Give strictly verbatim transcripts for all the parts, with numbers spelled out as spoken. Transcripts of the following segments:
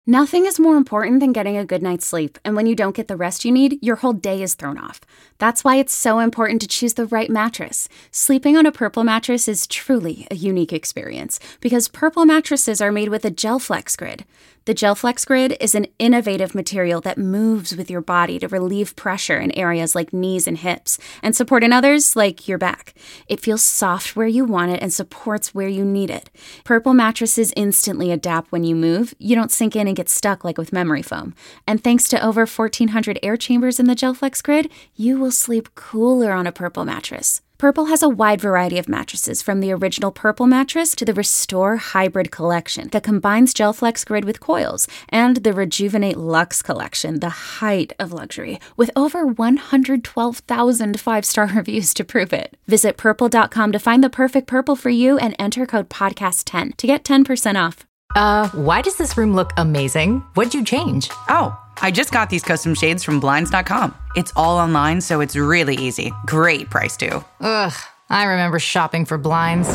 Nothing is more important than getting a good night's sleep, and when you don't get the rest you need, your whole day is thrown off. That's why it's so important to choose the right mattress. Sleeping on a Purple mattress is truly a unique experience, because Purple mattresses are made with a GelFlex Grid. The GelFlex Grid is an innovative material that moves with your body to relieve pressure in areas like knees and hips, and support in others like your back. It feels soft where you want it and supports where you need it. Purple mattresses instantly adapt when you move. You don't sink in and get stuck like with memory foam. And thanks to over fourteen hundred air chambers in the GelFlex Grid, you will sleep cooler on a Purple mattress. Purple has a wide variety of mattresses, from the original Purple mattress to the Restore Hybrid collection that combines GelFlex Grid with coils, and the Rejuvenate Luxe collection, the height of luxury, with over one hundred twelve thousand five-star reviews to prove it. Visit purple dot com to find the perfect Purple for you and enter code podcast ten to get ten percent off. Uh, why does this room look amazing? What'd you change? Oh, I just got these custom shades from Blinds dot com. It's all online, so it's really easy. Great price, too. Ugh, I remember shopping for blinds.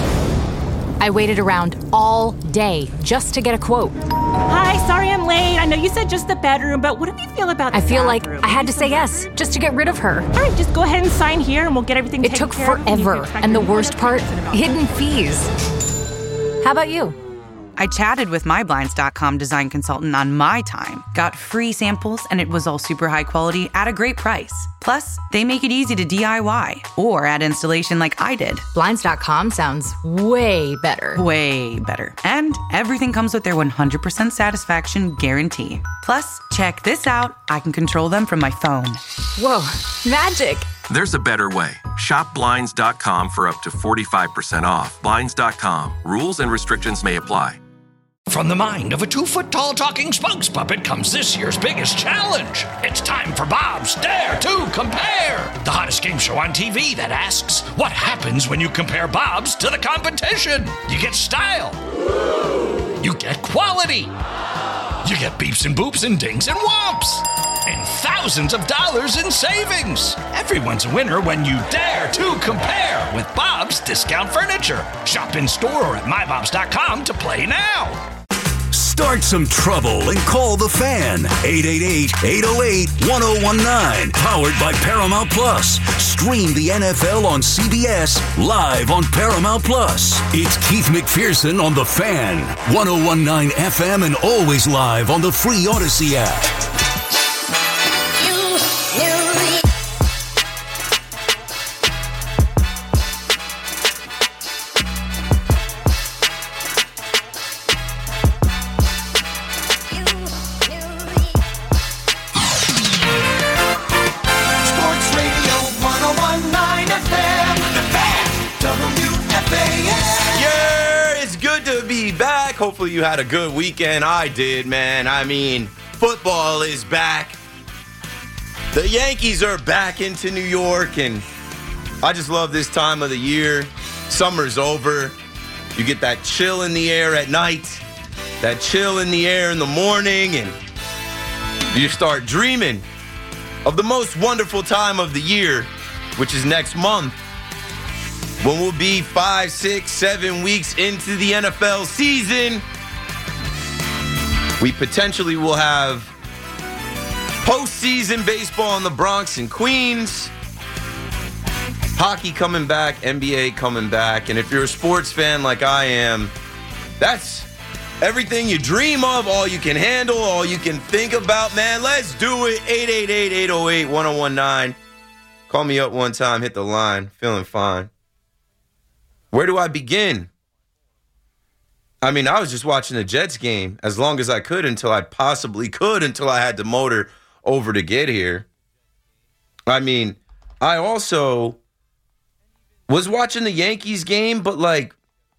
I waited around all day just to get a quote. Hi, sorry I'm late. I know you said just the bedroom, but what do you feel about the I feel bathroom? like I had to say yes just to get rid of her. All right, just go ahead and sign here and we'll get everything It taken took care of. forever, and the worst part, hidden fees. How about you? I chatted with my Blinds dot com design consultant on my time, got free samples, and it was all super high quality at a great price. Plus, they make it easy to D I Y or add installation like I did. Blinds dot com sounds way better. Way better. And everything comes with their one hundred percent satisfaction guarantee. Plus, check this out. I can control them from my phone. Whoa, magic. There's a better way. Shop Blinds dot com for up to forty-five percent off. Blinds dot com. Rules and restrictions may apply. From the mind of a two-foot-tall talking spokes puppet comes this year's biggest challenge. It's time for Bob's Dare to Compare, the hottest game show on T V that asks, what happens when you compare Bob's to the competition? You get style. You get quality. You get beeps and boops and dings and whomps. And thousands of dollars in savings. Everyone's a winner when you dare to compare with Bob's Discount Furniture. Shop in store or at my bobs dot com to play now. Start some trouble and call the Fan. eight eight eight, eight oh eight, one oh one nine. Powered by Paramount Plus. Stream the N F L on C B S live on Paramount Plus. It's Keith McPherson on the Fan. ten nineteen F M and always live on the free Odyssey app. Hopefully you had a good weekend. I did, man. I mean, football is back. The Yankees are back into New York, and I just love this time of the year. Summer's over. You get that chill in the air at night, that chill in the air in the morning, and you start dreaming of the most wonderful time of the year, which is next month, when we'll be five, six, seven weeks into the N F L season. We potentially will have postseason baseball in the Bronx and Queens. Hockey coming back, N B A coming back. And if you're a sports fan like I am, that's everything you dream of, all you can handle, all you can think about. Man, let's do it. eight eight eight, eight oh eight, one oh one nine. Call me up one time, hit the line, feeling fine. Where do I begin? I mean, I was just watching the Jets game as long as I could until I possibly could, until I had to motor over to get here. I mean, I also was watching the Yankees game, but like,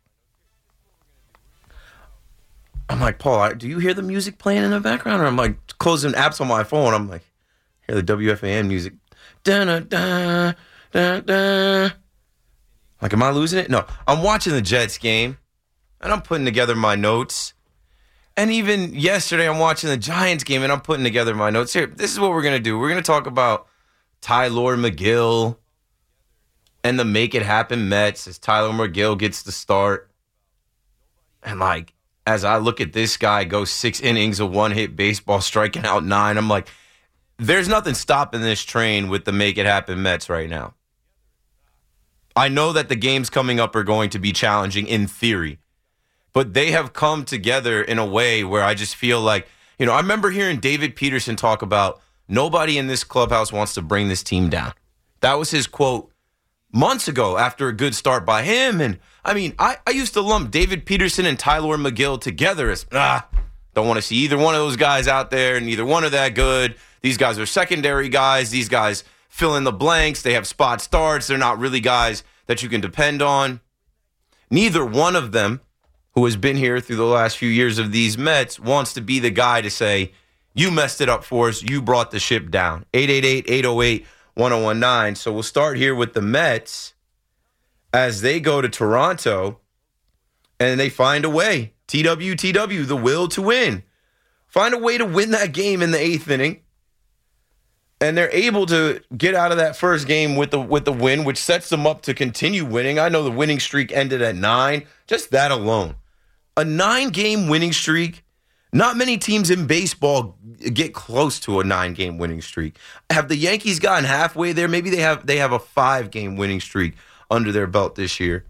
I'm like, Paul, do you hear the music playing in the background? Or I'm like closing apps on my phone. I'm like, hear the W F A N music. Da-da-da, da-da. Like, am I losing it? No, I'm watching the Jets game, and I'm putting together my notes. And even yesterday, I'm watching the Giants game, and I'm putting together my notes. Here, this is what we're going to do. We're going to talk about Tyler McGill and the Make It Happen Mets as Tyler McGill gets the start. And, like, as I look at this guy go six innings of one-hit baseball, striking out nine, I'm like, there's nothing stopping this train with the Make It Happen Mets right now. I know that the games coming up are going to be challenging in theory, but they have come together in a way where I just feel like, you know, I remember hearing David Peterson talk about nobody in this clubhouse wants to bring this team down. That was his quote months ago after a good start by him. And I mean, I, I used to lump David Peterson and Tyler McGill together as, ah, don't want to see either one of those guys out there, and neither one are that good. These guys are secondary guys. These guys fill in the blanks. They have spot starts. They're not really guys that you can depend on. Neither one of them, who has been here through the last few years of these Mets, wants to be the guy to say, you messed it up for us. You brought the ship down. eight eight eight, eight oh eight, one oh one nine. So we'll start here with the Mets as they go to Toronto and they find a way. T W T W, the will to win. Find a way to win that game in the eighth inning. And they're able to get out of that first game with the with the win, which sets them up to continue winning. I know the winning streak ended at nine. Just that alone. A nine-game winning streak. Not many teams in baseball get close to a nine-game winning streak. Have the Yankees gotten halfway there? Maybe they have they have a five-game winning streak under their belt this year.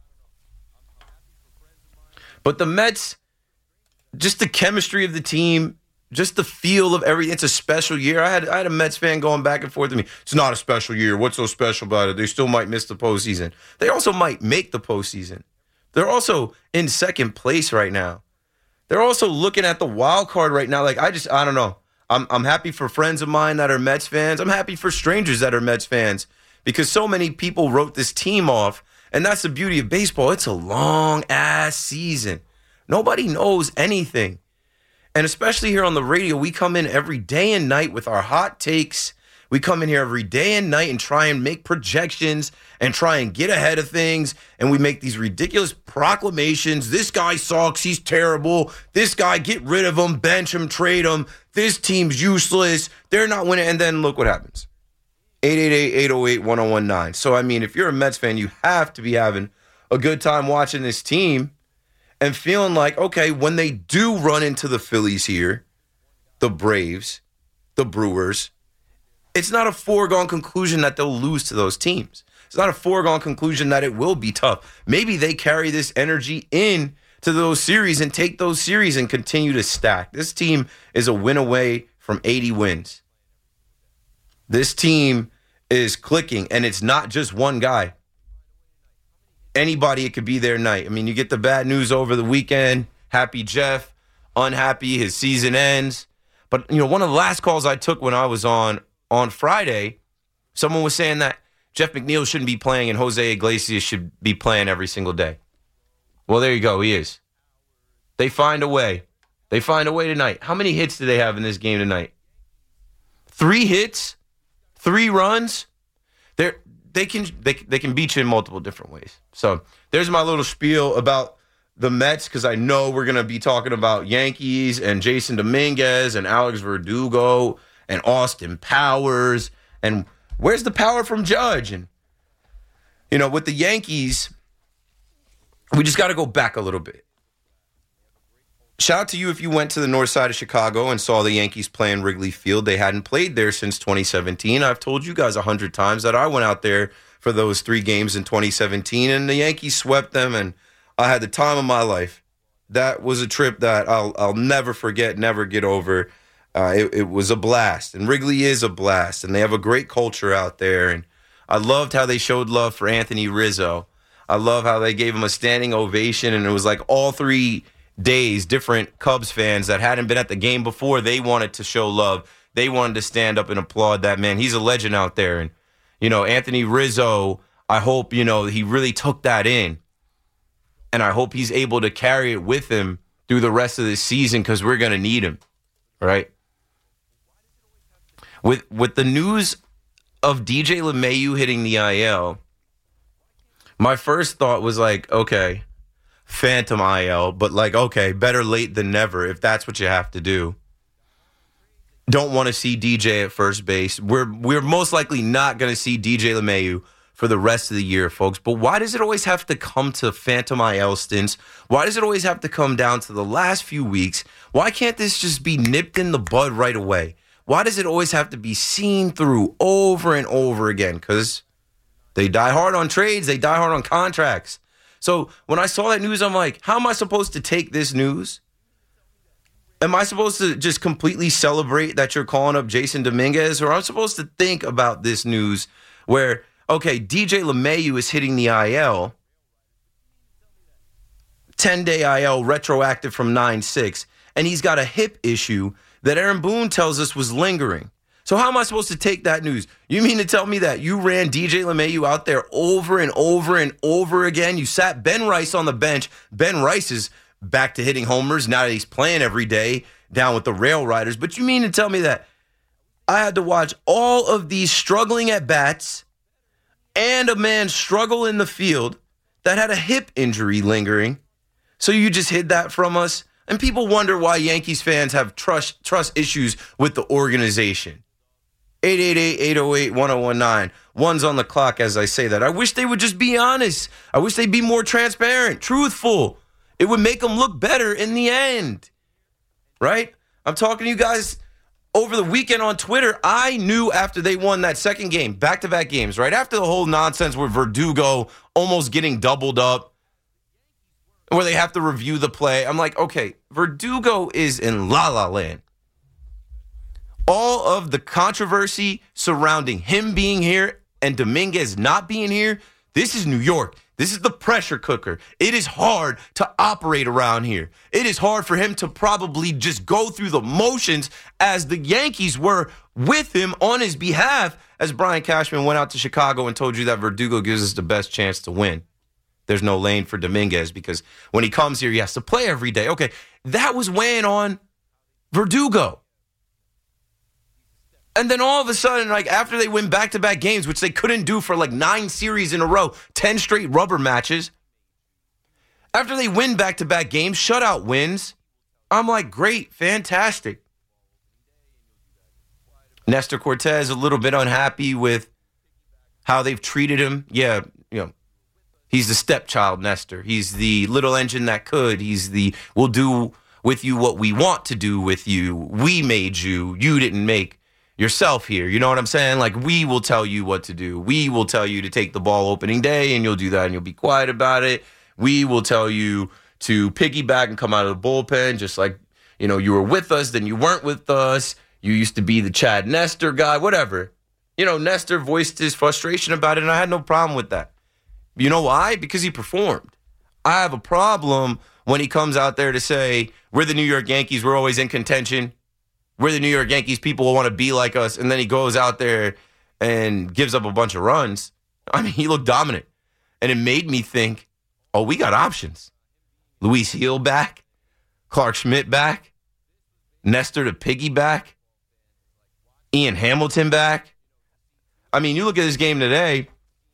But the Mets, just the chemistry of the team, just the feel of everything. It's a special year. I had I had a Mets fan going back and forth with me. It's not a special year. What's so special about it? They still might miss the postseason. They also might make the postseason. They're also in second place right now. They're also looking at the wild card right now. Like, I just, I don't know. I'm I'm happy for friends of mine that are Mets fans. I'm happy for strangers that are Mets fans because so many people wrote this team off. And that's the beauty of baseball. It's a long-ass season. Nobody knows anything. And especially here on the radio, we come in every day and night with our hot takes. We come in here every day and night and try and make projections and try and get ahead of things. And we make these ridiculous proclamations. This guy sucks. He's terrible. This guy, get rid of him, bench him, trade him. This team's useless. They're not winning. And then look what happens. eight eight eight, eight oh eight, one oh one nine. So, I mean, if you're a Mets fan, you have to be having a good time watching this team and feeling like, okay, when they do run into the Phillies here, the Braves, the Brewers, it's not a foregone conclusion that they'll lose to those teams. It's not a foregone conclusion that it will be tough. Maybe they carry this energy in to those series and take those series and continue to stack. This team is a win away from eighty wins. This team is clicking, and it's not just one guy. Anybody, it could be their night. I mean, you get the bad news over the weekend. Happy Jeff, unhappy, his season ends. But, you know, one of the last calls I took when I was on on Friday, someone was saying that Jeff McNeil shouldn't be playing and Jose Iglesias should be playing every single day. Well, there you go. He is. They find a way. They find a way tonight. How many hits do they have in this game tonight? Three hits? Three runs? They're, they can they, they can beat you in multiple different ways. So there's my little spiel about the Mets, because I know we're going to be talking about Yankees and Jason Dominguez and Alex Verdugo and Austin Powers. And where's the power from Judge? And, you know, with the Yankees, we just got to go back a little bit. Shout out to you if you went to the north side of Chicago and saw the Yankees play in Wrigley Field. They hadn't played there since twenty seventeen. I've told you guys a hundred times that I went out there for those three games in twenty seventeen, and the Yankees swept them, and I had the time of my life. That was a trip that I'll I'll never forget, never get over. Uh, it, it was a blast, and Wrigley is a blast, and they have a great culture out there. And I loved how they showed love for Anthony Rizzo. I love how they gave him a standing ovation, and it was like all three days, different Cubs fans that hadn't been at the game before, they wanted to show love. They wanted to stand up and applaud that man. He's a legend out there. And, you know, Anthony Rizzo, I hope, you know, he really took that in. And I hope he's able to carry it with him through the rest of the season, because we're going to need him, right? With with the news of D J LeMahieu hitting the I L, my first thought was like, okay, phantom I L, but like, okay, better late than never if that's what you have to do. Don't want to see D J at first base. We're we're most likely not going to see D J LeMahieu for the rest of the year, folks. But why does it always have to come to Phantom I L stints? Why does it always have to come down to the last few weeks? Why can't this just be nipped in the bud right away? Why does it always have to be seen through over and over again? Because they die hard on trades. They die hard on contracts. So when I saw that news, I'm like, how am I supposed to take this news? Am I supposed to just completely celebrate that you're calling up Jason Dominguez? Or am I supposed to think about this news where, okay, D J LeMahieu is hitting the I L, ten-day I L retroactive from nine six, and he's got a hip issue that Aaron Boone tells us was lingering. So how am I supposed to take that news? You mean to tell me that you ran D J LeMahieu out there over and over and over again? You sat Ben Rice on the bench. Ben Rice is back to hitting homers now that he's playing every day down with the Rail Riders. But you mean to tell me that I had to watch all of these struggling at bats and a man struggle in the field that had a hip injury lingering? So you just hid that from us? And people wonder why Yankees fans have trust trust issues with the organization. eight eight eight, eight oh eight, one oh one nine. One's on the clock as I say that. I wish they would just be honest. I wish they'd be more transparent, truthful. It would make them look better in the end. Right? I'm talking to you guys over the weekend on Twitter. I knew after they won that second game, back-to-back games, right after the whole nonsense with Verdugo almost getting doubled up, where they have to review the play. I'm like, okay, Verdugo is in La La Land. All of the controversy surrounding him being here and Dominguez not being here, this is New York. This is the pressure cooker. It is hard to operate around here. It is hard for him to probably just go through the motions as the Yankees were with him on his behalf, as Brian Cashman went out to Chicago and told you that Verdugo gives us the best chance to win. There's no lane for Dominguez because when he comes here, he has to play every day. Okay, that was weighing on Verdugo. And then all of a sudden, like after they win back-to-back games, which they couldn't do for like nine series in a row, ten straight rubber matches, after they win back-to-back games, shutout wins, I'm like, great, fantastic. Nestor Cortez a little bit unhappy with how they've treated him. Yeah, you know, he's the stepchild, Nestor. He's the little engine that could. He's the, we'll do with you what we want to do with you. We made you. You didn't make yourself here. You know what I'm saying? Like, we will tell you what to do. We will tell you to take the ball opening day, and you'll do that, and you'll be quiet about it. We will tell you to piggyback and come out of the bullpen, just like, you know, you were with us, then you weren't with us. You used to be the Chad Nestor guy, whatever. You know, Nestor voiced his frustration about it, and I had no problem with that. You know why? Because he performed. I have a problem when he comes out there to say, we're the New York Yankees, we're always in contention. We're the New York Yankees, people will want to be like us. And then he goes out there and gives up a bunch of runs. I mean, he looked dominant. And it made me think, oh, we got options. Luis Gil back. Clark Schmidt back. Nestor to piggyback. Ian Hamilton back. I mean, you look at this game today.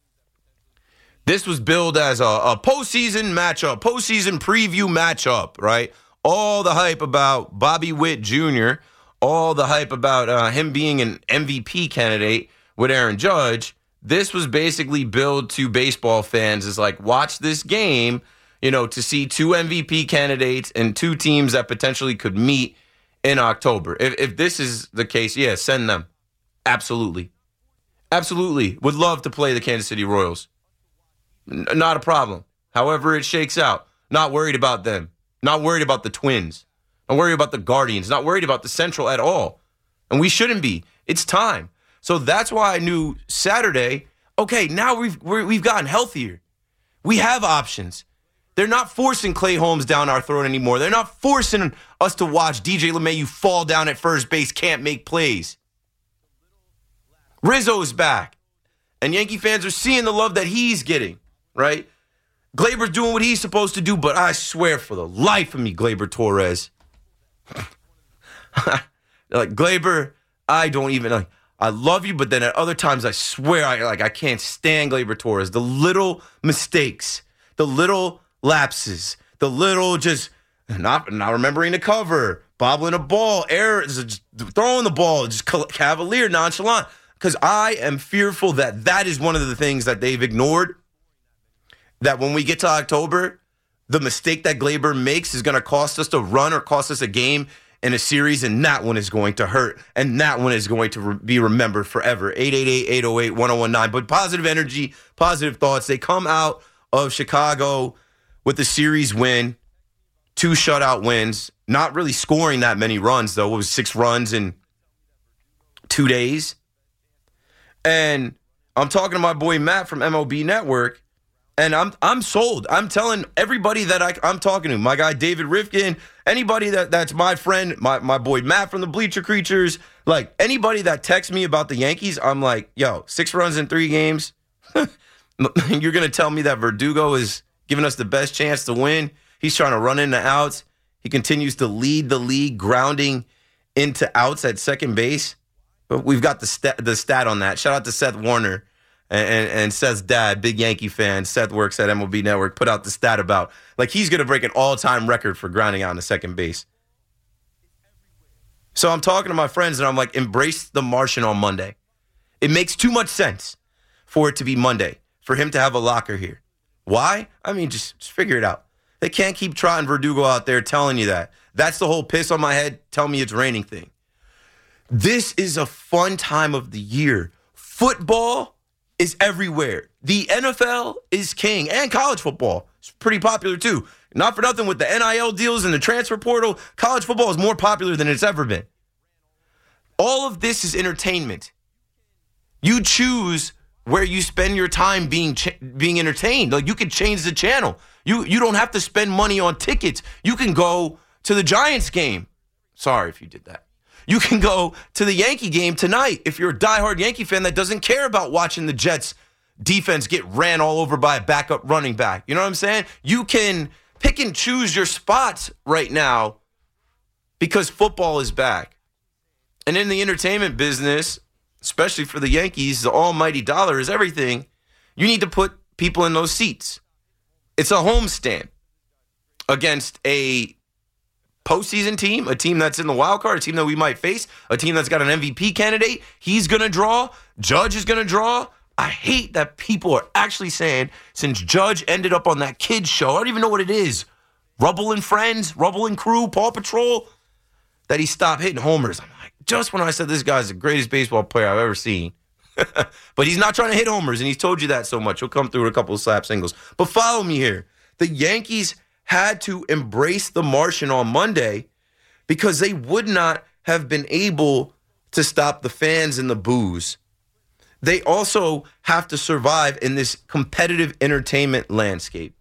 This was billed as a, a postseason matchup, postseason preview matchup, right? All the hype about Bobby Witt Junior, all the hype about uh, him being an M V P candidate with Aaron Judge. This was basically billed to baseball fans as like, watch this game, you know, to see two M V P candidates and two teams that potentially could meet in October. If, if this is the case, yeah, send them. Absolutely. Absolutely. Would love to play the Kansas City Royals. N- not a problem. However it shakes out. Not worried about them. Not worried about the Twins. Not worried about the Guardians. Not worried about the Central at all. And we shouldn't be. It's time. So that's why I knew Saturday, okay, now we've we're, we've gotten healthier. We have options. They're not forcing Clay Holmes down our throat anymore. They're not forcing us to watch D J LeMahieu fall down at first base, can't make plays. Rizzo's back. And Yankee fans are seeing the love that he's getting, right? Gleyber's doing what he's supposed to do, but I swear for the life of me, Gleyber Torres. Like, Gleyber, I don't even, like, I love you, but then at other times I swear I like I can't stand Gleyber Torres. The little mistakes, the little lapses, the little just not, not remembering the cover, bobbling a ball, error, just throwing the ball, just cavalier, nonchalant. because I am fearful that that is one of the things that they've ignored, that when we get to October, the mistake that Gleyber makes is going to cost us a run or cost us a game in a series, and that one is going to hurt, and that one is going to re- be remembered forever. eight eight eight, eight oh eight, one oh one nine. But positive energy, positive thoughts. They come out of Chicago with the series win, two shutout wins, not really scoring that many runs, though. It was six runs in two days. And I'm talking to my boy Matt from M L B Network, and I'm I'm sold. I'm telling everybody that I, I'm talking to, my guy David Rifkin, anybody that, that's my friend, my, my boy Matt from the Bleacher Creatures, like anybody that texts me about the Yankees, I'm like, yo, six runs in three games? You're going to tell me that Verdugo is giving us the best chance to win? He's trying to run into outs. He continues to lead the league grounding into outs at second base. But we've got the stat, the stat on that. Shout out to Seth Warner and, and, and Seth's dad, big Yankee fan. Seth works at M L B Network, put out the stat about, like, he's going to break an all-time record for grounding out in the second base. So I'm talking to my friends, and I'm like, embrace the Martian on Monday. It makes too much sense for it to be Monday, for him to have a locker here. Why? I mean, just, just figure it out. They can't keep trotting Verdugo out there telling you that. That's the whole piss on my head, tell me it's raining thing. This is a fun time of the year. Football is everywhere. The N F L is king, and college football is pretty popular too. Not for nothing, with the N I L deals and the transfer portal, college football is more popular than it's ever been. All of this is entertainment. You choose where you spend your time being ch- being entertained. Like, you can change the channel. You you don't have to spend money on tickets. You can go to the Giants game. Sorry if you did that. You can go to the Yankee game tonight if you're a diehard Yankee fan that doesn't care about watching the Jets defense get ran all over by a backup running back. You know what I'm saying? You can pick and choose your spots right now because football is back. And in the entertainment business, especially for the Yankees, the almighty dollar is everything. You need to put people in those seats. It's a homestand against a postseason team, a team that's in the wild card, a team that we might face, a team that's got an M V P candidate. He's going to draw. Judge is going to draw. I hate that people are actually saying, since Judge ended up on that kids show, I don't even know what it is, Rubble and Friends, Rubble and Crew, Paw Patrol, that he stopped hitting homers. I'm like, just when I said this guy's the greatest baseball player I've ever seen. But he's not trying to hit homers, and he's told you that so much. He'll come through with a couple of slap singles. But follow me here. The Yankees had to embrace the Martian on Monday because they would not have been able to stop the fans and the boos. They also have to survive in this competitive entertainment landscape.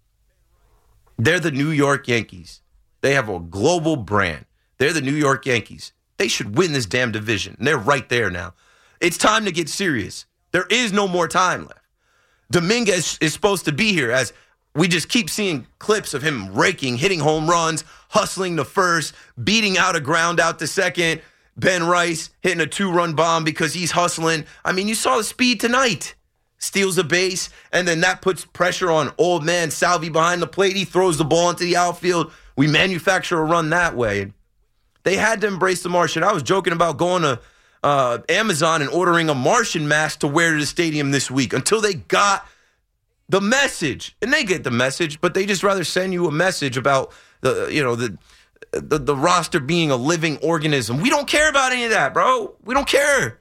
They're the New York Yankees. They have a global brand. They're the New York Yankees. They should win this damn division. And they're right there now. It's time to get serious. There is no more time left. Dominguez is supposed to be here, as we just keep seeing clips of him raking, hitting home runs, hustling to first, beating out a ground out to second. Ben Rice hitting a two-run bomb because he's hustling. I mean, you saw the speed tonight. Steals a base, and then that puts pressure on old man Salvi behind the plate. He throws the ball into the outfield. We manufacture a run that way. They had to embrace the Martian. I was joking about going to uh, Amazon and ordering a Martian mask to wear to the stadium this week until they got the message. And they get the message, but they just rather send you a message about the, you know, the, the, the roster being a living organism. We don't care about any of that, bro. We don't care.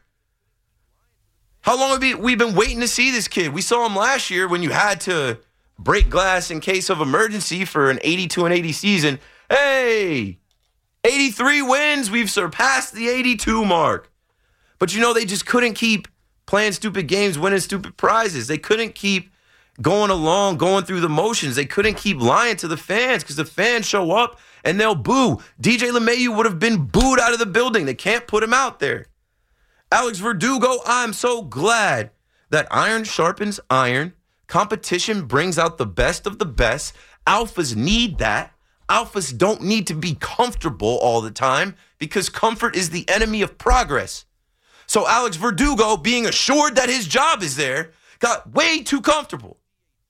How long have we, we been waiting to see this kid? We saw him last year when you had to break glass in case of emergency for an eighty-two and eighty season. Hey, eighty-three wins. We've surpassed the eighty-two mark. But, you know, they just couldn't keep playing stupid games, winning stupid prizes. They couldn't keep going along, going through the motions. They couldn't keep lying to the fans because the fans show up and they'll boo. D J LeMahieu would have been booed out of the building. They can't put him out there. Alex Verdugo, I'm so glad that iron sharpens iron. Competition brings out the best of the best. Alphas need that. Alphas don't need to be comfortable all the time because comfort is the enemy of progress. So Alex Verdugo, being assured that his job is there, got way too comfortable.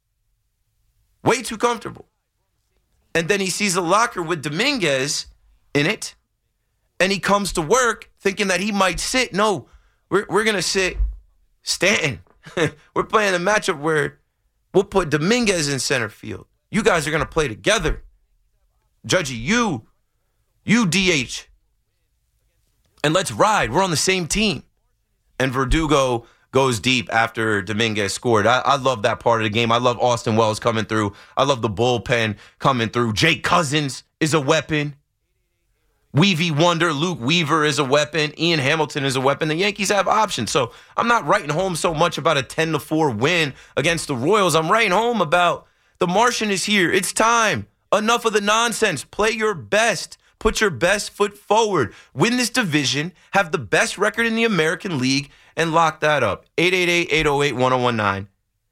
Way too comfortable. And then he sees a locker with Dominguez in it, and he comes to work thinking that he might sit. No, we're we're gonna sit Stanton. We're playing a matchup where we'll put Dominguez in center field. You guys are gonna play together. Judgy, you, you D H. And let's ride. We're on the same team. And Verdugo goes deep after Dominguez scored. I, I love that part of the game. I love Austin Wells coming through. I love the bullpen coming through. Jake Cousins is a weapon. Weavy Wonder, Luke Weaver is a weapon. Ian Hamilton is a weapon. The Yankees have options. So I'm not writing home so much about a ten to four win against the Royals. I'm writing home about the Martian is here. It's time. Enough of the nonsense. Play your best. Put your best foot forward. Win this division. Have the best record in the American League. And lock that up. eight eight eight, eight oh eight, one oh one nine.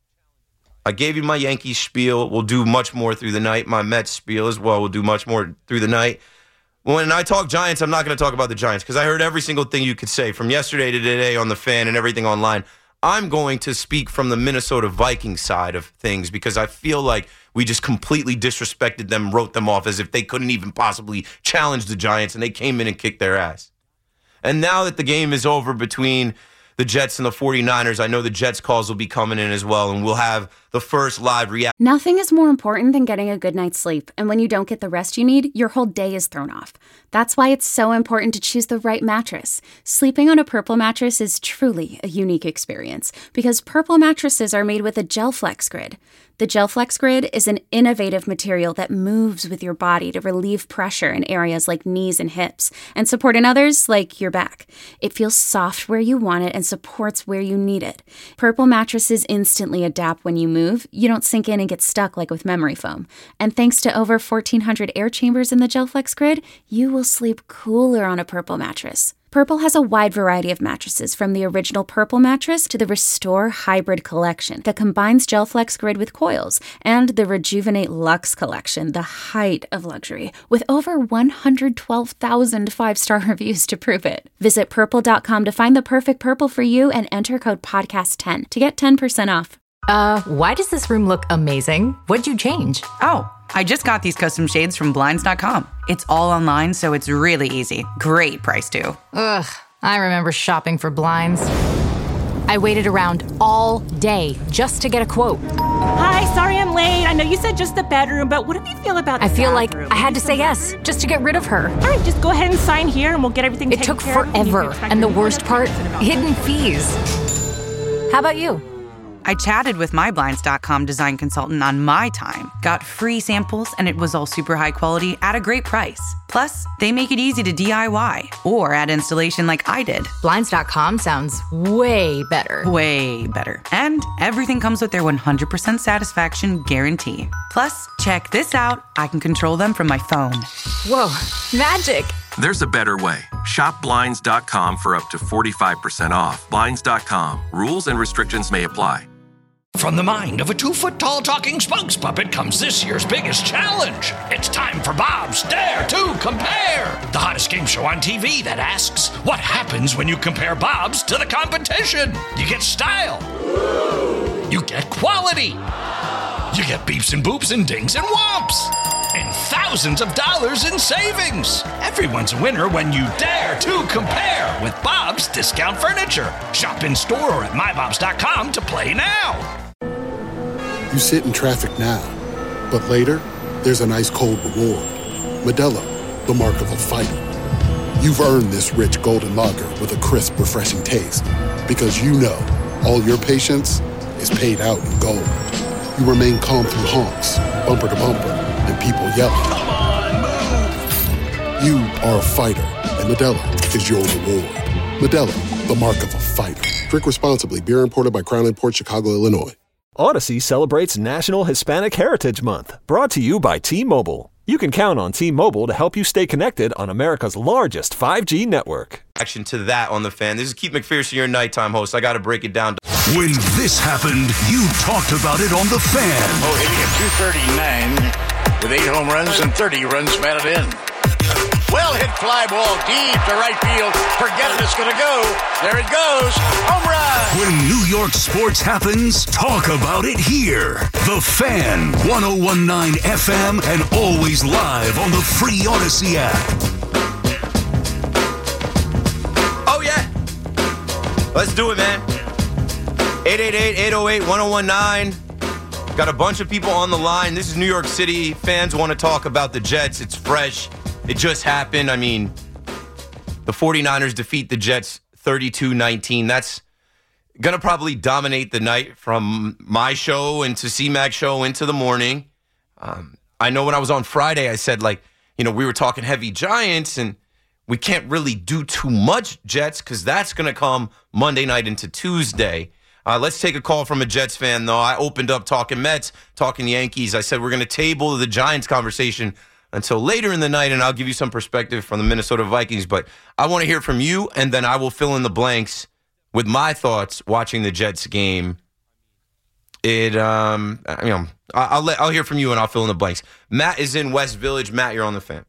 I gave you my Yankees spiel. We'll do much more through the night. My Mets spiel as well. We'll do much more through the night. When I talk Giants, I'm not going to talk about the Giants because I heard every single thing you could say from yesterday to today on the Fan and everything online. I'm going to speak from the Minnesota Vikings side of things because I feel like we just completely disrespected them, wrote them off as if they couldn't even possibly challenge the Giants, and they came in and kicked their ass. And now that the game is over between the Jets and the 49ers, I know the Jets calls will be coming in as well, and we'll have the first live reaction. Nothing is more important than getting a good night's sleep, and when you don't get the rest you need, your whole day is thrown off. That's why it's so important to choose the right mattress. Sleeping on a Purple mattress is truly a unique experience because Purple mattresses are made with a GelFlex Grid. The GelFlex Grid is an innovative material that moves with your body to relieve pressure in areas like knees and hips and support in others like your back. It feels soft where you want it and supports where you need it. Purple mattresses instantly adapt when you move. You don't sink in and get stuck like with memory foam. And thanks to over fourteen hundred air chambers in the GelFlex Grid, you will sleep cooler on a Purple mattress. Purple has a wide variety of mattresses, from the original Purple mattress to the Restore Hybrid collection that combines GelFlex Grid with coils, and the Rejuvenate Luxe collection, the height of luxury, with over one hundred twelve thousand five-star reviews to prove it. Visit purple dot com to find the perfect Purple for you and enter code podcast ten to get ten percent off. Uh, why does this room look amazing? What'd you change? Oh, I just got these custom shades from Blinds dot com. It's all online, so it's really easy. Great price, too. Ugh, I remember shopping for blinds. I waited around all day just to get a quote. Hi, sorry I'm late. I know you said just the bedroom, but what do you feel about the I feel bathroom? like I had to say yes just to get rid of her. All right, just go ahead and sign here and we'll get everything It taken took care of. forever, and the worst part, hidden fees. How about you? I chatted with my Blinds dot com design consultant on my time, got free samples, and it was all super high quality at a great price. Plus, they make it easy to D I Y or add installation like I did. Blinds dot com sounds way better. Way better. And everything comes with their one hundred percent satisfaction guarantee. Plus, check this out. I can control them from my phone. Whoa, magic. There's a better way. Shop Blinds dot com for up to forty-five percent off. Blinds dot com. Rules and restrictions may apply. From the mind of a two-foot-tall talking spokes puppet comes this year's biggest challenge. It's time for Bob's Dare to Compare, the hottest game show on T V that asks, what happens when you compare Bob's to the competition? You get style. You get quality. You get beeps and boops and dings and whomps. And thousands of dollars in savings. Everyone's a winner when you dare to compare with Bob's Discount Furniture. Shop in store or at my bobs dot com to play now. You sit in traffic now, but later, there's an ice-cold reward. Modelo, the mark of a fighter. You've earned this rich golden lager with a crisp, refreshing taste. Because you know, all your patience is paid out in gold. You remain calm through honks, bumper to bumper, and people yelling. Come on, move! You are a fighter, and Modelo is your reward. Modelo, the mark of a fighter. Drink responsibly. Beer imported by Crown Imports, Chicago, Illinois. Odyssey celebrates National Hispanic Heritage Month, brought to you by T-Mobile. You can count on T-Mobile to help you stay connected on America's largest five G network. Action to that on the Fan. This is Keith McPherson, your nighttime host. I got to break it down. When this happened, you talked about it on the Fan. Oh, hitting at two thirty-nine with eight home runs and thirty runs batted in. Well hit fly ball deep to right field. Forget it, it's going to go. There it goes. Home run. When New York sports happens, talk about it here. The Fan, one oh one point nine F M, and always live on the free Odyssey app. Oh, yeah. Let's do it, man. eight eight eight, eight oh eight, one oh one nine. Got a bunch of people on the line. This is New York City. Fans want to talk about the Jets. It's fresh. It just happened. I mean, the 49ers defeat the Jets thirty-two nineteen. That's going to probably dominate the night from my show into C-Mac's show into the morning. Um, I know when I was on Friday, I said, like, you know, we were talking heavy Giants, and we can't really do too much Jets because that's going to come Monday night into Tuesday. Uh, let's take a call from a Jets fan, though. I opened up talking Mets, talking Yankees. I said we're going to table the Giants conversation until later in the night, and I'll give you some perspective from the Minnesota Vikings. But I want to hear from you, and then I will fill in the blanks with my thoughts watching the Jets game. It, um, you know, I'll let I'll hear from you, and I'll fill in the blanks. Matt is in West Village. Matt, you're on the fan.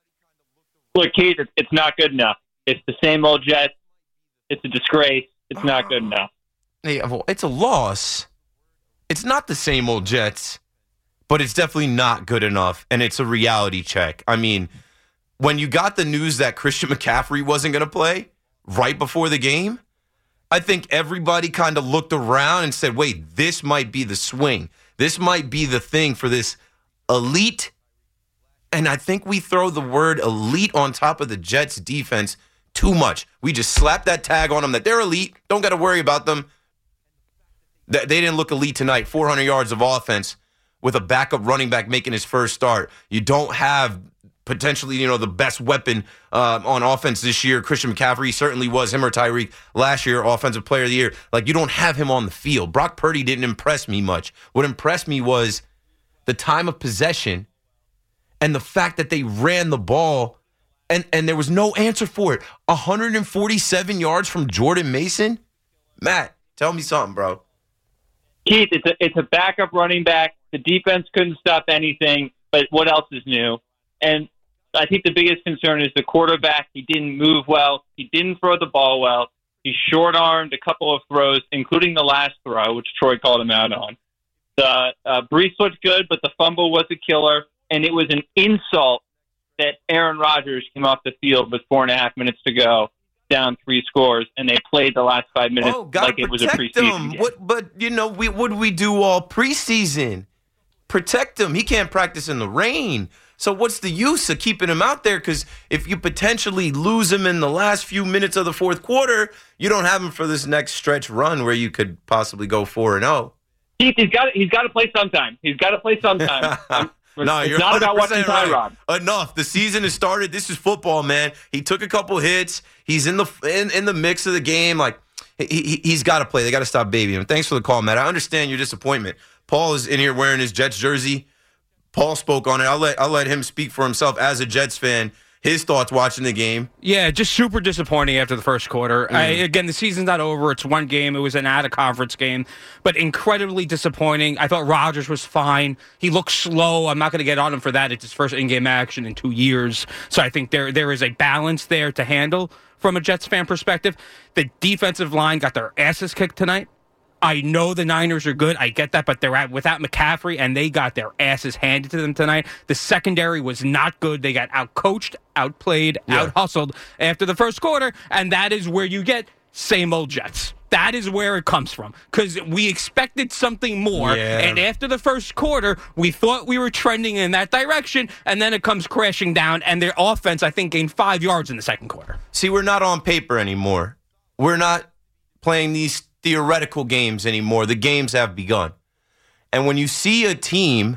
Look, Keith, it's not good enough. It's the same old Jets. It's a disgrace. It's not good enough. Hey, well, it's a loss. It's not the same old Jets, but it's definitely not good enough, and it's a reality check. I mean, when you got the news that Christian McCaffrey wasn't going to play right before the game, I think everybody kind of looked around and said, wait, this might be the swing. This might be the thing for this elite. And I think we throw the word elite on top of the Jets defense too much. We just slap that tag on them that they're elite. Don't got to worry about them. They didn't look elite tonight. four hundred yards of offense with a backup running back making his first start. You don't have potentially, you know, the best weapon uh, on offense this year. Christian McCaffrey certainly was, him or Tyreek last year, Offensive Player of the Year. Like, you don't have him on the field. Brock Purdy didn't impress me much. What impressed me was the time of possession and the fact that they ran the ball, and, and there was no answer for it. one hundred forty-seven yards from Jordan Mason? Matt, tell me something, bro. Keith, it's a, it's a backup running back. The defense couldn't stop anything, but what else is new? And I think the biggest concern is the quarterback. He didn't move well. He didn't throw the ball well. He short-armed a couple of throws, including the last throw, which Troy called him out on. The uh, Brees looked good, but the fumble was a killer. And it was an insult that Aaron Rodgers came off the field with four and a half minutes to go, down three scores, and they played the last five minutes oh, like it was a preseason game. What, but, you know, we, what did we do all preseason? Protect him. He can't practice in the rain. So what's the use of keeping him out there? Because if you potentially lose him in the last few minutes of the fourth quarter, you don't have him for this next stretch run where you could possibly go four and oh. Keith, he's got he's got to play sometime. He's got to play sometime. No, it's you're not about watching Tyrod. Right. Enough. The season has started. This is football, man. He took a couple hits. He's in the in, in the mix of the game. Like, he, he, he's got to play. They got to stop babying him. Thanks for the call, Matt. I understand your disappointment. Paul is in here wearing his Jets jersey. Paul spoke on it. I'll let I'll let him speak for himself as a Jets fan. His thoughts watching the game. Yeah, just super disappointing after the first quarter. Mm. I, again, the season's not over. It's one game. It was an out-of-conference game, but incredibly disappointing. I thought Rodgers was fine. He looked slow. I'm not going to get on him for that. It's his first in-game action in two years. So I think there there is a balance there to handle from a Jets fan perspective. The defensive line got their asses kicked tonight. I know the Niners are good. I get that, but they're at, without McCaffrey, and they got their asses handed to them tonight. The secondary was not good. They got out-coached, outplayed, yeah. out-hustled after the first quarter, and that is where you get same old Jets. That is where it comes from, because we expected something more, yeah. and after the first quarter, we thought we were trending in that direction, and then it comes crashing down, and their offense, I think, gained five yards in the second quarter. See, we're not on paper anymore. We're not playing these theoretical games anymore. The games have begun. And when you see a team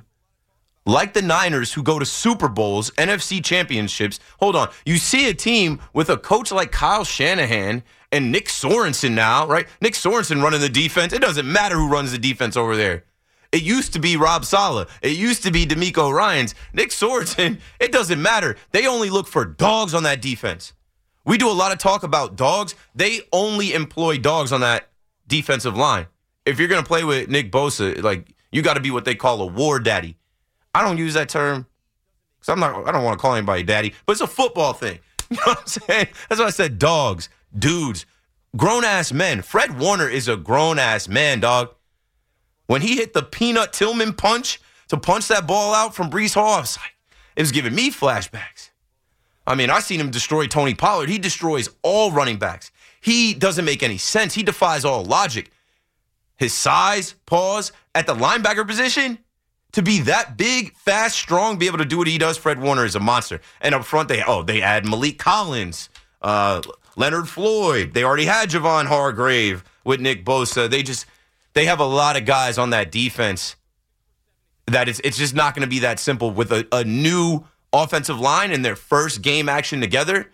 like the Niners who go to Super Bowls, N F C championships, hold on, you see a team with a coach like Kyle Shanahan and Nick Sorensen now, right? Nick Sorensen running the defense. It doesn't matter who runs the defense over there. It used to be Rob Saleh. It used to be DeMeco Ryans. Nick Sorensen, it doesn't matter. They only look for dogs on that defense. We do a lot of talk about dogs. They only employ dogs on that defensive line. If you're going to play with Nick Bosa, like, you got to be what they call a war daddy. I don't use that term because I'm not. I don't want to call anybody daddy, but it's a football thing. You know what I'm saying? That's why I said dogs, dudes, grown-ass men. Fred Warner is a grown-ass man, dog. When he hit the Peanut Tillman punch to punch that ball out from Breece Hall, I was like, it was giving me flashbacks. I mean, I've seen him destroy Tony Pollard. He destroys all running backs. He doesn't make any sense. He defies all logic. His size, pause, at the linebacker position, to be that big, fast, strong, be able to do what he does, Fred Warner is a monster. And up front, they oh, they add Malik Collins, uh, Leonard Floyd. They already had Javon Hargrave with Nick Bosa. They just they have a lot of guys on that defense that it's, it's just not going to be that simple with a, a new offensive line in their first game action together.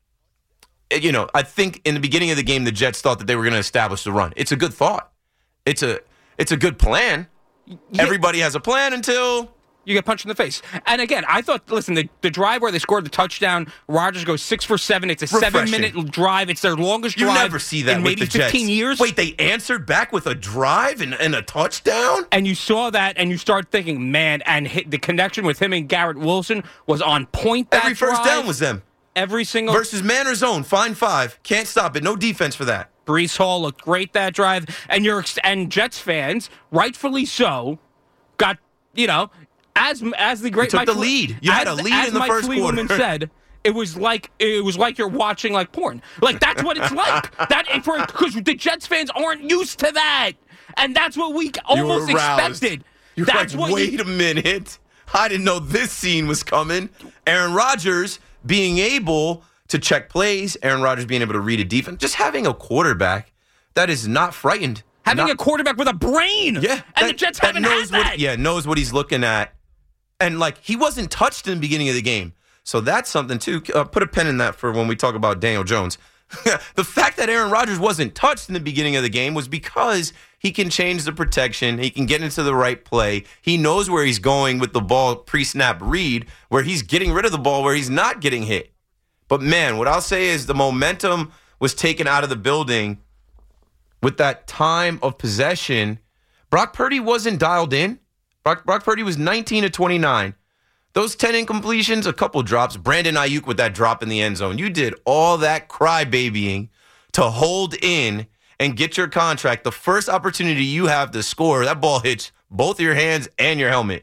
You know, I think in the beginning of the game, the Jets thought that they were going to establish the run. It's a good thought. It's a it's a good plan. Yeah. Everybody has a plan until you get punched in the face. And again, I thought, listen, the, the drive where they scored the touchdown, Rodgers goes six for seven. It's a seven-minute drive. It's their longest you drive. You never see that in with maybe the Jets. fifteen years. Wait, they answered back with a drive and, and a touchdown? And you saw that, and you start thinking, man, and hit, the connection with him and Garrett Wilson was on point that Every first drive. down was them. Every single versus man or zone, fine five, can't stop it, no defense for that. Breece Hall looked great that drive, and you're and Jets fans, rightfully so, got you know as as the great you took Mike, the lead. You as, had a lead as in the Mike first Fliegelman quarter. said, it was like it was like you're watching like porn. Like that's what it's like. That because the Jets fans aren't used to that, and that's what we almost expected. You're that's like, what wait you, a minute, I didn't know this scene was coming. Aaron Rodgers being able to check plays, Aaron Rodgers being able to read a defense, just having a quarterback that is not frightened. Having not, a quarterback with a brain. Yeah. And that, the Jets that haven't knows had that. What, yeah, knows what he's looking at. And, like, he wasn't touched in the beginning of the game. So that's something, too. Uh, put a pin in that for when we talk about Daniel Jones. The fact that Aaron Rodgers wasn't touched in the beginning of the game was because he can change the protection. He can get into the right play. He knows where he's going with the ball pre-snap read, where he's getting rid of the ball, where he's not getting hit. But, man, what I'll say is the momentum was taken out of the building with that time of possession. Brock Purdy wasn't dialed in. Brock, Brock Purdy was nineteen to twenty-nine. Those ten incompletions, a couple drops. Brandon Ayuk with that drop in the end zone. You did all that crybabying to hold in and get your contract. The first opportunity you have to score, that ball hits both your hands and your helmet.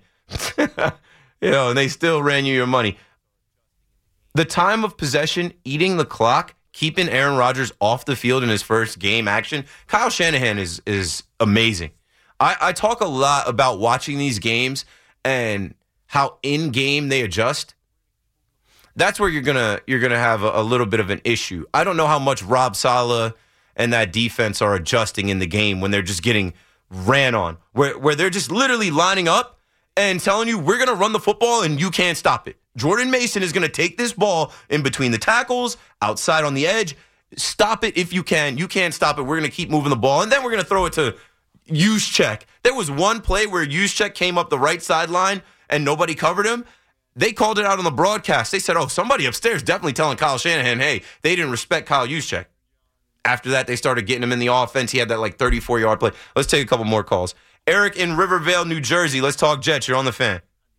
You know, and they still ran you your money. The time of possession, eating the clock, keeping Aaron Rodgers off the field in his first game action. Kyle Shanahan is is amazing. I, I talk a lot about watching these games and how in-game they adjust. That's where you're gonna you're gonna have a, a little bit of an issue. I don't know how much Rob Saleh and that defense are adjusting in the game when they're just getting ran on, where where they're just literally lining up and telling you we're gonna run the football and you can't stop it. Jordan Mason is going to take this ball in between the tackles, outside on the edge. Stop it if you can. You can't stop it. We're going to keep moving the ball. And then we're going to throw it to Juszczyk. There was one play where Juszczyk came up the right sideline and nobody covered him. They called it out on the broadcast. They said, oh, somebody upstairs definitely telling Kyle Shanahan, hey, they didn't respect Kyle Juszczyk. After that, they started getting him in the offense. He had that like thirty-four-yard play. Let's take a couple more calls. Eric in Rivervale, New Jersey. Let's talk Jets. You're on the Fan.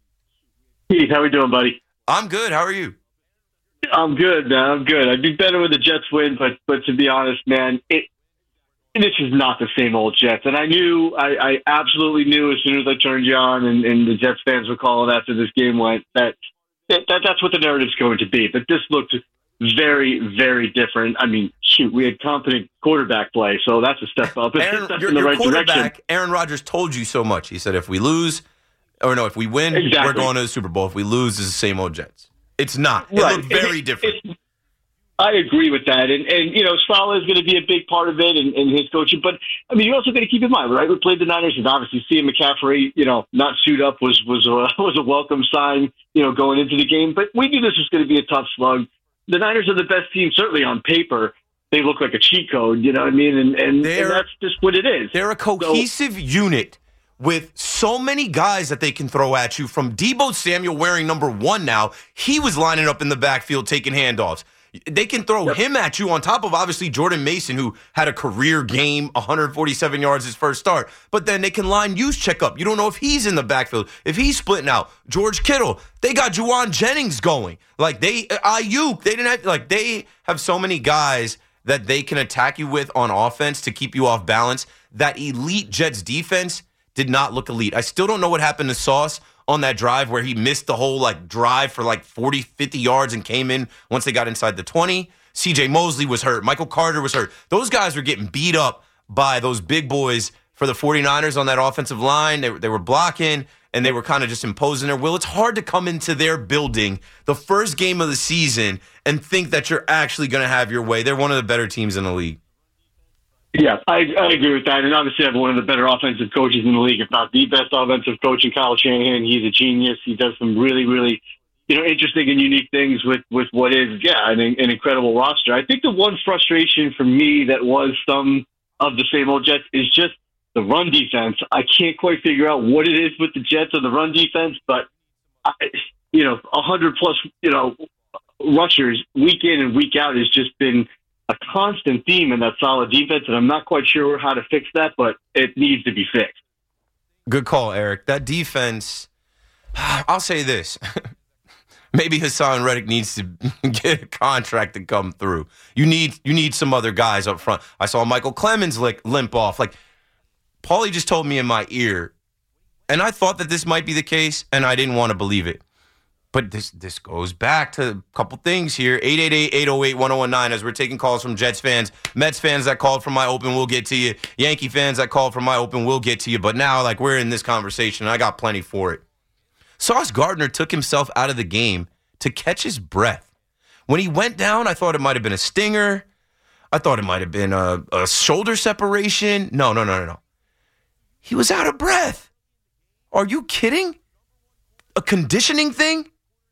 Keith, how we doing, buddy? I'm good. How are you? I'm good, man. I'm good. I'd be better with the Jets win, but but to be honest, man, it this is not the same old Jets. And I knew, I, I absolutely knew as soon as I turned you on, and, and the Jets fans were calling after this game went, that, that that's what the narrative's going to be. But this looked very, very different. I mean, shoot, we had competent quarterback play, so that's a step up. It's Aaron, a step your, in the your right quarterback, direction. Aaron Rodgers told you so much. He said, if we lose, or no, if we win, exactly. we're going to the Super Bowl. If we lose, it's the same old Jets. It's not. It right. looked very it, different. It, I agree with that. And, and you know, Saleh is going to be a big part of it and, and his coaching. But, I mean, you also got to keep in mind, right? We played the Niners, and obviously seeing McCaffrey, you know, not suit up was was a, was a welcome sign, you know, going into the game. But we knew this was going to be a tough slug. The Niners are the best team, certainly on paper. They look like a cheat code, you know what I mean? And, and, and that's just what it is. They're a cohesive so, unit with so many guys that they can throw at you. From Deebo Samuel wearing number one now, he was lining up in the backfield taking handoffs. They can throw yep. him at you on top of, obviously, Jordan Mason, who had a career game, one hundred forty-seven yards his first start. But then they can line Juszczyk up. You don't know if he's in the backfield, if he's splitting out. George Kittle, they got Juwan Jennings going. Like, they, Ayuk, they didn't have, like, they have so many guys that they can attack you with on offense to keep you off balance. That elite Jets defense did not look elite. I still don't know what happened to Sauce on that drive where he missed the whole like drive for like forty, fifty yards and came in once they got inside the twenty. C J Mosley was hurt. Michael Carter was hurt. Those guys were getting beat up by those big boys for the 49ers on that offensive line. They, they were blocking, and they were kind of just imposing their will. It's hard to come into their building the first game of the season and think that you're actually going to have your way. They're one of the better teams in the league. Yeah, I, I agree with that. And obviously, I have one of the better offensive coaches in the league, if not the best offensive coach in Kyle Shanahan. He's a genius. He does some really, really, you know, interesting and unique things with, with what is, yeah, an, an incredible roster. I think the one frustration for me that was some of the same old Jets is just the run defense. I can't quite figure out what it is with the Jets on the run defense, but, I, you know, one hundred plus, you know, rushers week in and week out has just been a constant theme in that solid defense, and I'm not quite sure how to fix that, but it needs to be fixed. Good call, Eric. That defense, I'll say this. Maybe Hassan Reddick needs to get a contract to come through. You need you need some other guys up front. I saw Michael Clemens like limp off. Like, Paulie just told me in my ear, and I thought that this might be the case, and I didn't want to believe it. But this this goes back to a couple things here. eight eight eight, eight oh eight, one oh one nine as we're taking calls from Jets fans. Mets fans that called from my open, we'll get to you. Yankee fans that called from my open, we'll get to you. But now, like, we're in this conversation, and I got plenty for it. Sauce Gardner took himself out of the game to catch his breath. When he went down, I thought it might have been a stinger. I thought it might have been a, a shoulder separation. No, no, no, no, no. He was out of breath. Are you kidding? A conditioning thing?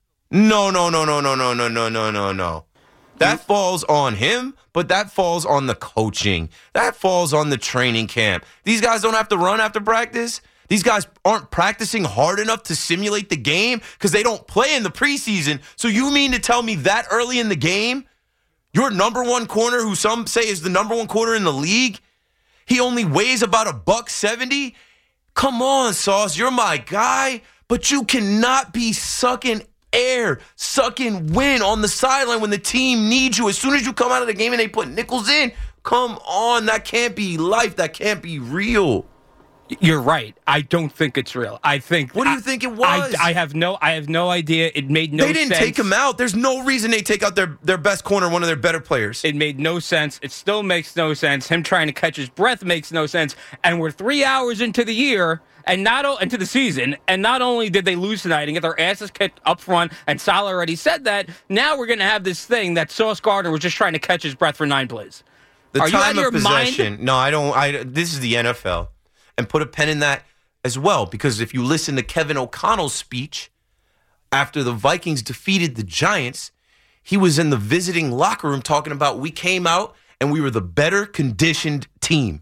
No, no, no, no, no, no, no, no, no, no, no. That falls on him, but that falls on the coaching. That falls on the training camp. These guys don't have to run after practice. These guys aren't practicing hard enough to simulate the game because they don't play in the preseason. So you mean to tell me that early in the game, your number one corner, who some say is the number one corner in the league, he only weighs about a buck seventy? Come on, Sauce, you're my guy, but you cannot be sucking air, sucking wind on the sideline when the team needs you. As soon as you come out of the game and they put nickels in, come on, that can't be life. That can't be real. You're right. I don't think it's real. I think. What do you I, think it was? I, I have no. I have no idea. It made no sense. They didn't sense. take him out. There's no reason they take out their, their best corner, one of their better players. It made no sense. It still makes no sense. Him trying to catch his breath makes no sense. And we're three hours into the year and not o- into the season. And not only did they lose tonight and get their asses kicked up front, and Sal already said that. Now we're going to have this thing that Sauce Gardner was just trying to catch his breath for nine plays. The Are time you out of of your possession. mind? No, I don't. I. This is the N F L, and put a pen in that as well, because if you listen to Kevin O'Connell's speech after the Vikings defeated the Giants, he was in the visiting locker room talking about we came out and we were the better conditioned team.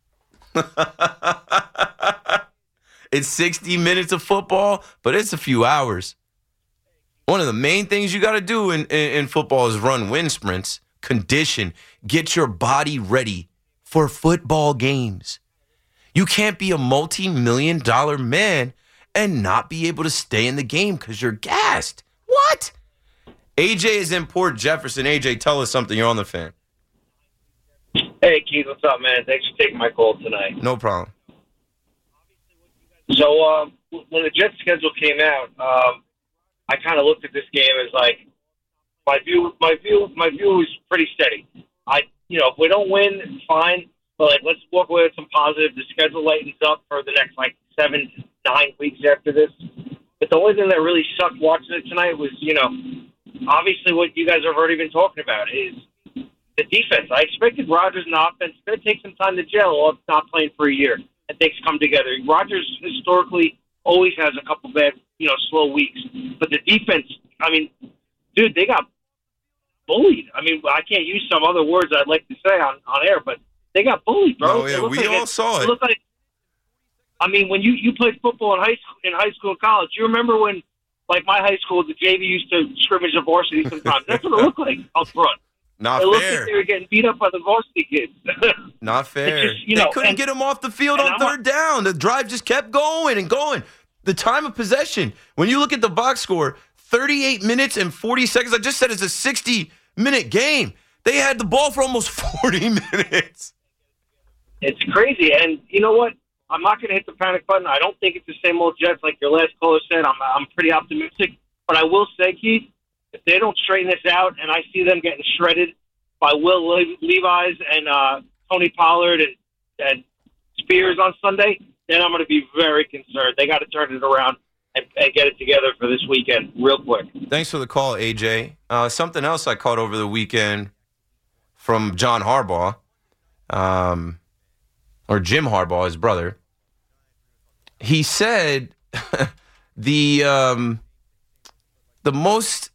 It's sixty minutes of football, but it's a few hours. One of the main things you got to do in, in, in football is run wind sprints, condition, get your body ready for football games. You can't be a multi-million dollar man and not be able to stay in the game because you're gassed. What? A J is in Port Jefferson. A J, tell us something. You're on the Fan. Hey, Keith, what's up, man? Thanks for taking my call tonight. No problem. So um, when the Jets schedule came out, um, I kind of looked at this game as like my view. My view. My view was pretty steady. I, you know, if we don't win, fine. But like, let's walk away with some positive. The schedule lightens up for the next like seven, nine weeks after this. But the only thing that really sucked watching it tonight was, you know, obviously what you guys have already been talking about is the defense. I expected Rodgers and the offense it's going to take some time to gel, or not playing for a year, and things come together. Rodgers historically always has a couple bad, you know, slow weeks. But the defense, I mean, dude, they got bullied. I mean, I can't use some other words I'd like to say on, on air, but they got bullied, bro. Oh, yeah, we like all it, saw it. it looked like, I mean, when you, you played football in high school, in high school and college, you remember when, like my high school, the J V used to scrimmage the varsity sometimes. That's what it looked like up front. Not it looked fair. like they were getting beat up by the varsity kids. Not fair. Just, you they know, couldn't and, get him off the field on I'm third down. The drive just kept going and going. The time of possession, when you look at the box score, thirty-eight minutes and forty seconds. I just said it's a sixty-minute game. They had the ball for almost forty minutes. It's crazy. And you know what? I'm not going to hit the panic button. I don't think it's the same old Jets like your last caller said. I'm I'm pretty optimistic. But I will say, Keith, if they don't straighten this out and I see them getting shredded by Will Le- Levis and uh, Tony Pollard and, and Spears on Sunday, then I'm going to be very concerned. They got to turn it around and, and get it together for this weekend real quick. Thanks for the call, A J. Uh, something else I caught over the weekend from John Harbaugh, um, or Jim Harbaugh, his brother. He said the um, the most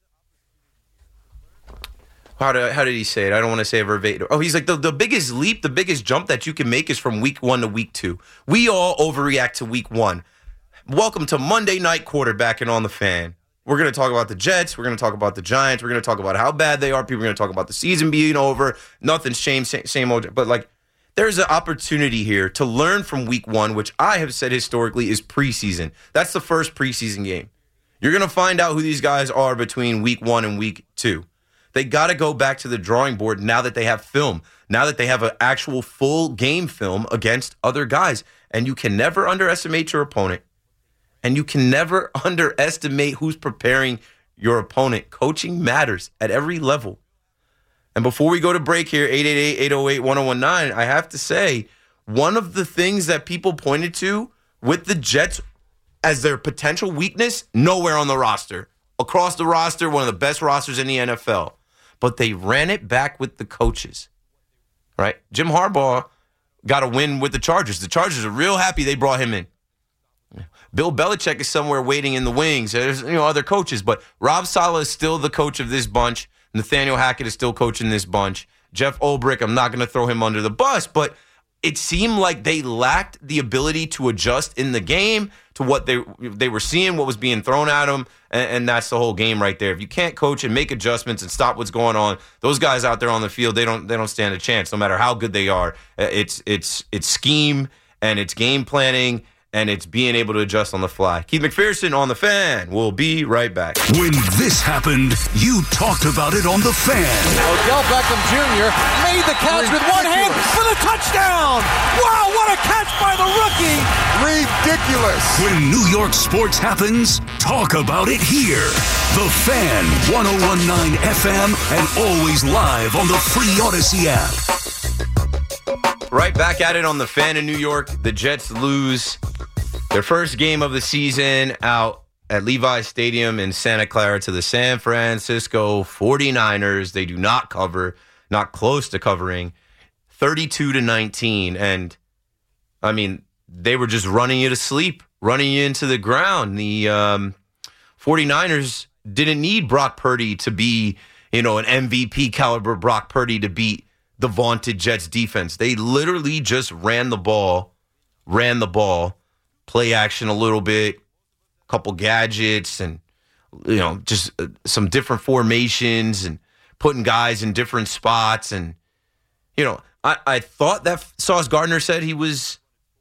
how did how did he say it? I don't want to say it verbatim. Oh, he's like the, the biggest leap, the biggest jump that you can make is from week one to week two. We all overreact to week one. Welcome to Monday Night Quarterbacking on the Fan. We're going to talk about the Jets. We're going to talk about the Giants. We're going to talk about how bad they are. People are going to talk about the season being over. Nothing's changed, same, same old. But, like, there's an opportunity here to learn from week one, which I have said historically is preseason. That's the first preseason game. You're going to find out who these guys are between week one and week two. They got to go back to the drawing board now that they have film, now that they have an actual full game film against other guys. And you can never underestimate your opponent. And you can never underestimate who's preparing your opponent. Coaching matters at every level. And before we go to break here, eight eight eight, eight oh eight, one oh one nine, I have to say, one of the things that people pointed to with the Jets as their potential weakness, nowhere on the roster. Across the roster, one of the best rosters in the N F L. But they ran it back with the coaches. Right? Jim Harbaugh got a win with the Chargers. The Chargers are real happy they brought him in. Bill Belichick is somewhere waiting in the wings. There's, you know, other coaches, but Rob Saleh is still the coach of this bunch. Nathaniel Hackett is still coaching this bunch. Jeff Ulbrich, I'm not going to throw him under the bus, but it seemed like they lacked the ability to adjust in the game to what they they were seeing, what was being thrown at them, and, and that's the whole game right there. If you can't coach and make adjustments and stop what's going on, those guys out there on the field, they don't they don't stand a chance, no matter how good they are. It's it's it's scheme and it's game planning. And it's being able to adjust on the fly. Keith McPherson on The Fan. We'll be right back. When this happened, you talked about it on The Fan. Odell Beckham Junior made the catch Ridiculous. with one hand for the touchdown. Wow, what a catch by the rookie. Ridiculous. When New York sports happens, talk about it here. The Fan, one oh one point nine F M, and always live on the free Odyssey app. Right back at it on The Fan in New York. The Jets lose their first game of the season out at Levi's Stadium in Santa Clara to the San Francisco forty-niners. They do not cover, not close to covering, thirty-two to nineteen. And, I mean, they were just running you to sleep, running you into the ground. The um, forty-niners didn't need Brock Purdy to be, you know, an M V P caliber Brock Purdy to beat the vaunted Jets defense. They literally just ran the ball, ran the ball, play action a little bit, a couple gadgets, and, you know, just uh, some different formations and putting guys in different spots. And, you know, I, I thought that Sauce Gardner said he was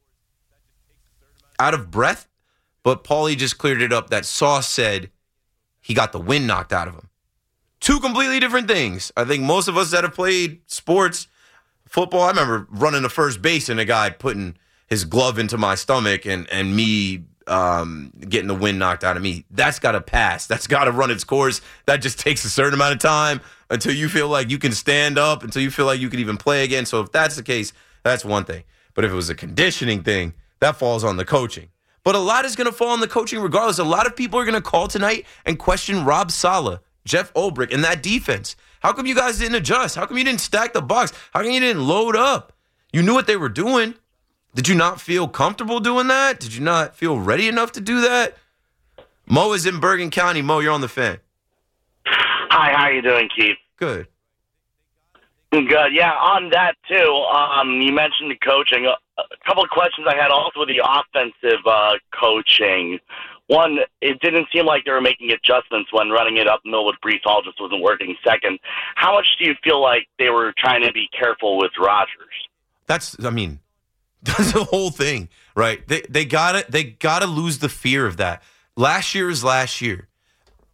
out of breath, but Paulie just cleared it up that Sauce said he got the wind knocked out of him. Two completely different things. I think most of us that have played sports, football, I remember running to first base and a guy putting his glove into my stomach and, and me um, getting the wind knocked out of me. That's got to pass. That's got to run its course. That just takes a certain amount of time until you feel like you can stand up, until you feel like you can even play again. So if that's the case, that's one thing. But if it was a conditioning thing, that falls on the coaching. But a lot is going to fall on the coaching regardless. A lot of people are going to call tonight and question Rob Saleh, Jeff Ulbrich, and that defense. How come you guys didn't adjust? How come you didn't stack the box? How come you didn't load up? You knew what they were doing. Did you not feel comfortable doing that? Did you not feel ready enough to do that? Mo is in Bergen County. Mo, you're on The Fan. Hi, how you doing, Keith? Good. Good. Yeah, on that, too, um, you mentioned the coaching. A, a couple of questions I had also with the offensive uh, coaching. One, it didn't seem like they were making adjustments when running it up the middle with Breece Hall just wasn't working. Second, how much do you feel like they were trying to be careful with Rodgers? That's, I mean, that's the whole thing, right? They they got to they got to lose the fear of that. Last year is last year.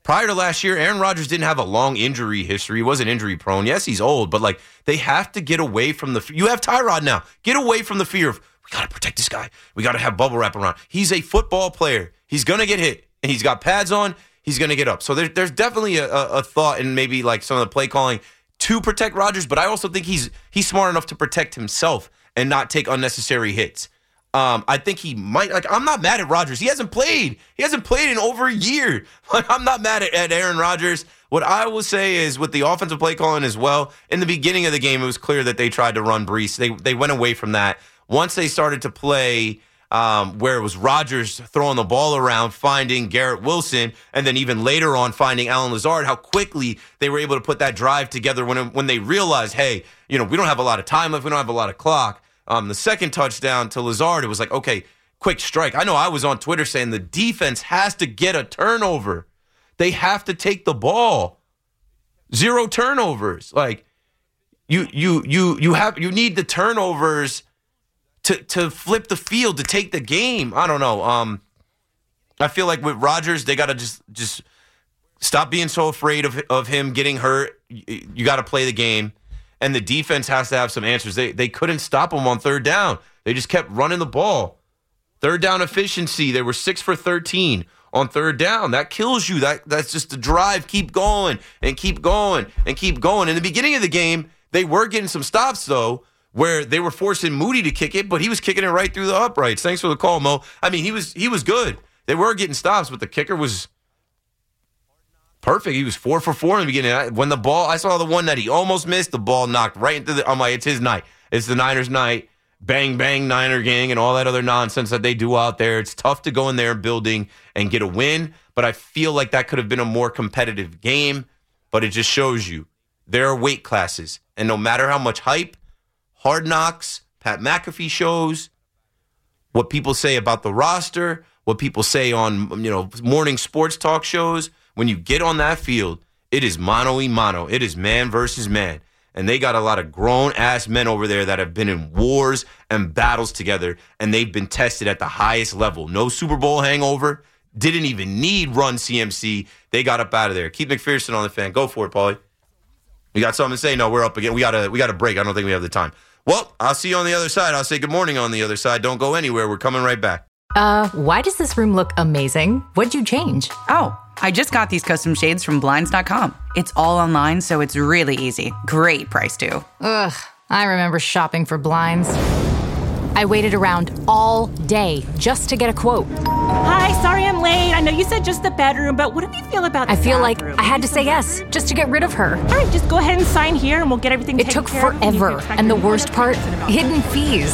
Prior to last year, Aaron Rodgers didn't have a long injury history. He wasn't injury prone. Yes, he's old, but like they have to get away from the. You have Tyrod now. Get away from the fear of we got to protect this guy. We got to have bubble wrap around. He's a football player. He's gonna get hit, and he's got pads on. He's gonna get up. So there, there's definitely a, a, a thought in maybe like some of the play calling to protect Rodgers, but I also think he's he's smart enough to protect himself and not take unnecessary hits. Um, I think he might, like, I'm not mad at Rodgers. He hasn't played. He hasn't played in over a year. Like, I'm not mad at, at Aaron Rodgers. What I will say is with the offensive play calling as well, in the beginning of the game, it was clear that they tried to run Breece. They they went away from that. Once they started to play um, where it was Rodgers throwing the ball around, finding Garrett Wilson, and then even later on finding Allen Lazard, how quickly they were able to put that drive together when, when they realized, hey, you know, we don't have a lot of time left. We don't have a lot of clock. Um, the second touchdown to Lazard, it was like, okay, quick strike. I know I was on Twitter saying the defense has to get a turnover. They have to take the ball. Zero turnovers. Like you, you, you, you have, you need the turnovers to to flip the field, to take the game. I don't know. Um, I feel like with Rodgers, they got to just just stop being so afraid of of him getting hurt. You, you got to play the game. And the defense has to have some answers. They they couldn't stop them on third down. They just kept running the ball. Third down efficiency, they were six for thirteen on third down. That kills you. That That's just the drive. Keep going and keep going and keep going. In the beginning of the game, they were getting some stops, though, where they were forcing Moody to kick it, but he was kicking it right through the uprights. Thanks for the call, Mo. I mean, he was he was good. They were getting stops, but the kicker was perfect. He was four for four in the beginning. When the ball, I saw the one that he almost missed, the ball knocked right into the, I'm like, it's his night. It's the Niners' night. Bang, bang, Niner gang, and all that other nonsense that they do out there. It's tough to go in there building and get a win, but I feel like that could have been a more competitive game, but it just shows you there are weight classes, and no matter how much hype, Hard Knocks, Pat McAfee shows, what people say about the roster, what people say on, you know, morning sports talk shows, when you get on that field, it is mano y mano. It is man versus man. And they got a lot of grown-ass men over there that have been in wars and battles together, and they've been tested at the highest level. No Super Bowl hangover. Didn't even need run C M C. They got up out of there. Keith McPherson on the Fan. Go for it, Paulie. You got something to say? No, we're up again. We got a we got a break. I don't think we have the time. Well, I'll see you on the other side. I'll say good morning on the other side. Don't go anywhere. We're coming right back. Uh, why does this room look amazing? What'd you change? Oh, I just got these custom shades from Blinds dot com. It's all online, so it's really easy. Great price, too. Ugh, I remember shopping for blinds. I waited around all day just to get a quote. Hi, sorry I'm late. I know you said just the bedroom, but what do you feel about the I feel bathroom? like I had to say yes just to get rid of her. All right, just go ahead and sign here and we'll get everything It taken took care of. forever, and the worst part, hidden fees.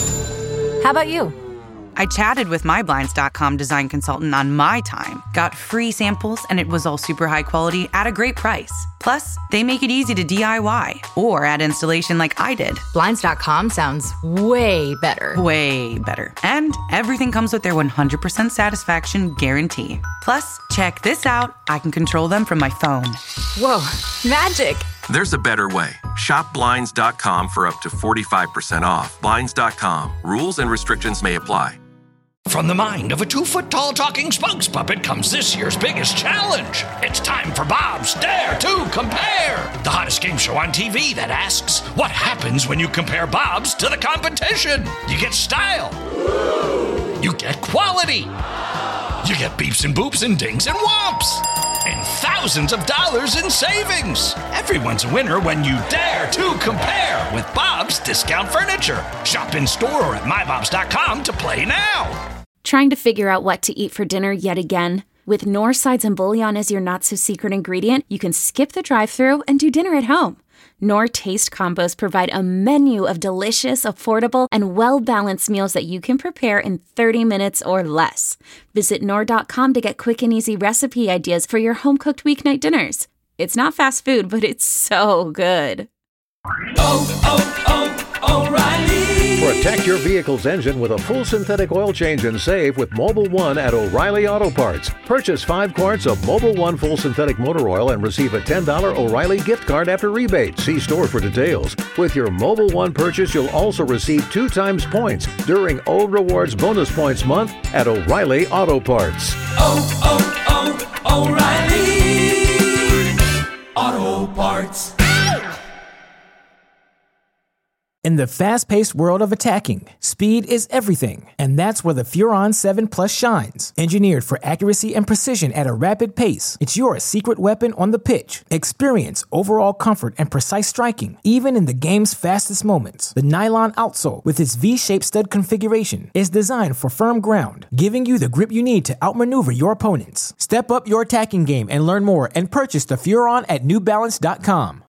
How about you? I chatted with my Blinds dot com design consultant on my time, got free samples, and it was all super high quality at a great price. Plus, they make it easy to D I Y or add installation like I did. Blinds dot com sounds way better. Way better. And everything comes with their one hundred percent satisfaction guarantee. Plus, check this out. I can control them from my phone. Whoa, magic. There's a better way. Shop Blinds dot com for up to forty-five percent off. Blinds dot com. Rules and restrictions may apply. From the mind of a two-foot-tall talking spokes puppet comes this year's biggest challenge. It's time for Bob's Dare to Compare, the hottest game show on T V that asks, what happens when you compare Bob's to the competition? You get style. You get quality. You get beeps and boops and dings and whomps. And thousands of dollars in savings. Everyone's a winner when you dare to compare with Bob's Discount Furniture. Shop in store or at my bobs dot com to play now. Trying to figure out what to eat for dinner yet again? With Knorr sides and bouillon as your not-so-secret ingredient, you can skip the drive-thru and do dinner at home. Knorr Taste Combos provide a menu of delicious, affordable, and well-balanced meals that you can prepare in thirty minutes or less. Visit Knorr dot com to get quick and easy recipe ideas for your home-cooked weeknight dinners. It's not fast food, but it's so good. Oh, oh, oh, O'Reilly. Protect your vehicle's engine with a full synthetic oil change and save with Mobil one at O'Reilly Auto Parts. Purchase five quarts of Mobil one full synthetic motor oil and receive a ten dollars O'Reilly gift card after rebate. See store for details. With your Mobil one purchase, you'll also receive two times points during O Rewards Bonus Points Month at O'Reilly Auto Parts. Oh, oh, oh, O'Reilly Auto Parts. In the fast-paced world of attacking, speed is everything, and that's where the Furon seven Plus shines. Engineered for accuracy and precision at a rapid pace, it's your secret weapon on the pitch. Experience overall comfort and precise striking, even in the game's fastest moments. The nylon outsole, with its V-shaped stud configuration, is designed for firm ground, giving you the grip you need to outmaneuver your opponents. Step up your attacking game and learn more and purchase the Furon at New Balance dot com.